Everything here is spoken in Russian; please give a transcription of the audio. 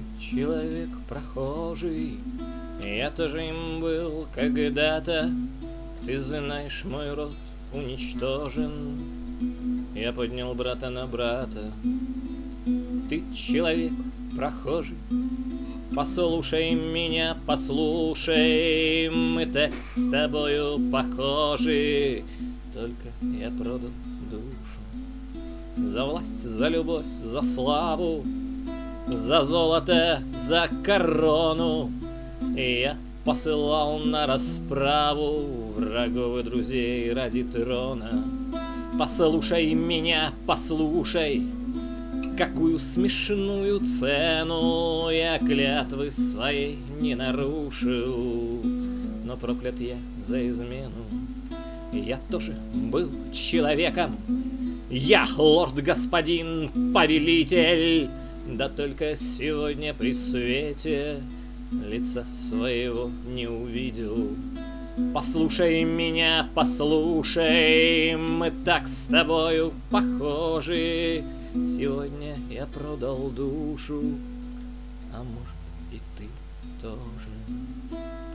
Ты человек прохожий, я тоже им был когда-то. Ты знаешь, мой род уничтожен. Я поднял брата на брата. Ты человек прохожий, послушай меня, послушай. Мы так с тобою похожи. Только я продал душу за власть, за любовь, за славу, за золото, за корону. И я посылал на расправу врагов и друзей ради трона. Послушай меня, послушай, какую смешную цену я клятвы своей не нарушил. Но проклят я за измену. Я тоже был человеком. Я лорд-господин, повелитель. Да только сегодня при свете лица своего не увидел. Послушай меня, послушай, мы так с тобою похожи. Сегодня я продал душу, а может и ты тоже.